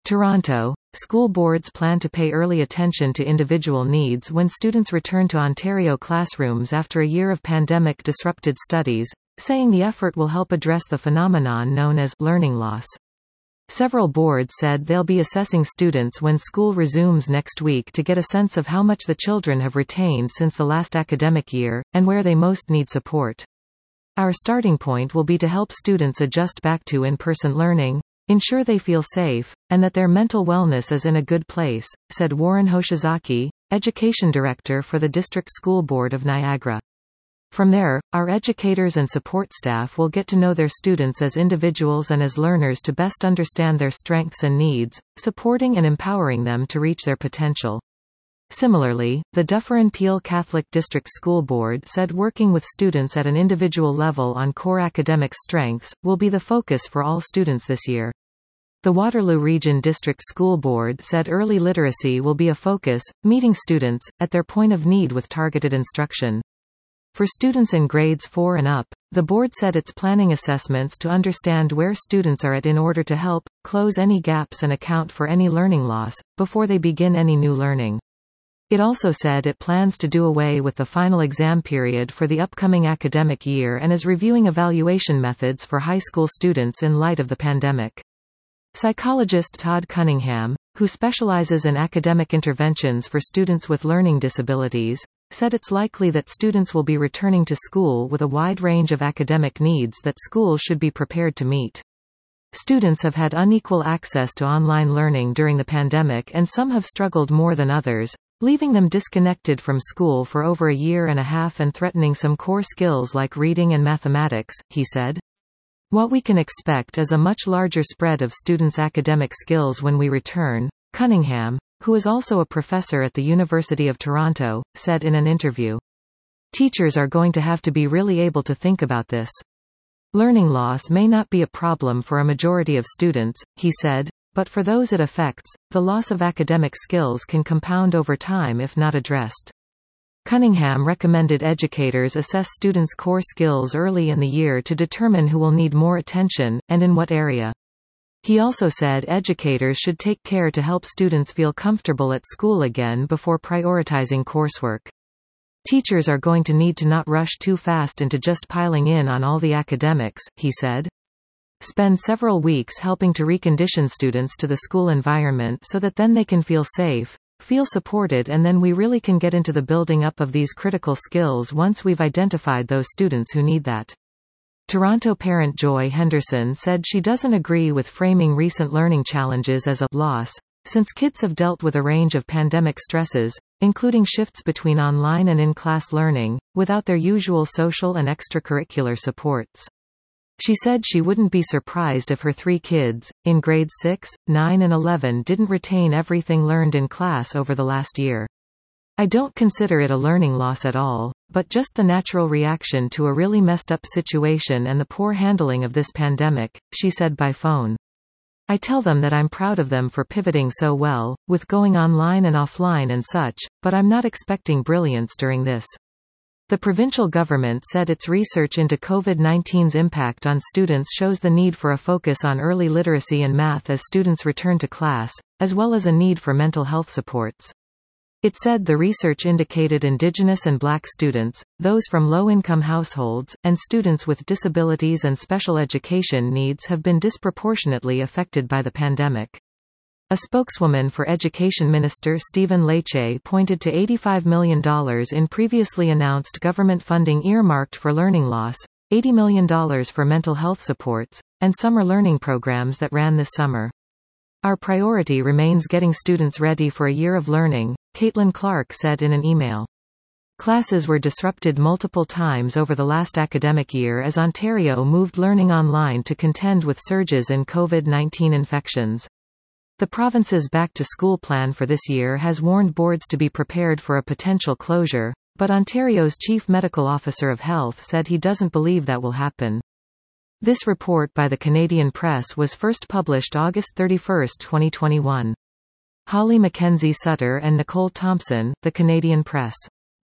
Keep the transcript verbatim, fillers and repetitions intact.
Toronto. School boards plan to pay early attention to individual needs when students return to Ontario classrooms after a year of pandemic-disrupted studies, saying the effort will help address the phenomenon known as learning loss. Several boards said they'll be assessing students when school resumes next week to get a sense of how much the children have retained since the last academic year, and where they most need support. Our starting point will be to help students adjust back to in-person learning, ensure they feel safe, and that their mental wellness is in a good place, said Warren Hoshizaki, Education Director for the District School Board of Niagara. From there, our educators and support staff will get to know their students as individuals and as learners to best understand their strengths and needs, supporting and empowering them to reach their potential. Similarly, the Dufferin-Peel Catholic District School Board said working with students at an individual level on core academic strengths will be the focus for all students this year. The Waterloo Region District School Board said early literacy will be a focus, meeting students at their point of need with targeted instruction. For students in grades four and up, the board said it's planning assessments to understand where students are at in order to help close any gaps and account for any learning loss before they begin any new learning. It also said it plans to do away with the final exam period for the upcoming academic year and is reviewing evaluation methods for high school students in light of the pandemic. Psychologist Todd Cunningham, who specializes in academic interventions for students with learning disabilities, said it's likely that students will be returning to school with a wide range of academic needs that schools should be prepared to meet. Students have had unequal access to online learning during the pandemic, and some have struggled more than others, leaving them disconnected from school for over a year and a half and threatening some core skills like reading and mathematics, he said. What we can expect is a much larger spread of students' academic skills when we return, Cunningham, who is also a professor at the University of Toronto, said in an interview. Teachers are going to have to be really able to think about this. Learning loss may not be a problem for a majority of students, he said, but for those it affects, the loss of academic skills can compound over time if not addressed. Cunningham recommended educators assess students' core skills early in the year to determine who will need more attention, and in what area. He also said educators should take care to help students feel comfortable at school again before prioritizing coursework. Teachers are going to need to not rush too fast into just piling in on all the academics, he said. Spend several weeks helping to recondition students to the school environment so that then they can feel safe, feel supported, and then we really can get into the building up of these critical skills once we've identified those students who need that. Toronto parent Joy Henderson said she doesn't agree with framing recent learning challenges as a loss, since kids have dealt with a range of pandemic stresses, including shifts between online and in-class learning, without their usual social and extracurricular supports. She said she wouldn't be surprised if her three kids, in grades six, nine and eleven, didn't retain everything learned in class over the last year. I don't consider it a learning loss at all, but just the natural reaction to a really messed up situation and the poor handling of this pandemic, she said by phone. I tell them that I'm proud of them for pivoting so well, with going online and offline and such, but I'm not expecting brilliance during this. The provincial government said its research into COVID nineteen's impact on students shows the need for a focus on early literacy and math as students return to class, as well as a need for mental health supports. It said the research indicated Indigenous and Black students, those from low-income households, and students with disabilities and special education needs have been disproportionately affected by the pandemic. A spokeswoman for Education Minister Stephen Lecce pointed to eighty-five million dollars in previously announced government funding earmarked for learning loss, eighty million dollars for mental health supports, and summer learning programs that ran this summer. Our priority remains getting students ready for a year of learning, Caitlin Clark said in an email. Classes were disrupted multiple times over the last academic year as Ontario moved learning online to contend with surges in COVID nineteen infections. The province's back-to-school plan for this year has warned boards to be prepared for a potential closure, but Ontario's Chief Medical Officer of Health said he doesn't believe that will happen. This report by the Canadian Press was first published August thirty-first, twenty twenty-one. Holly Mackenzie Sutter and Nicole Thompson, The Canadian Press.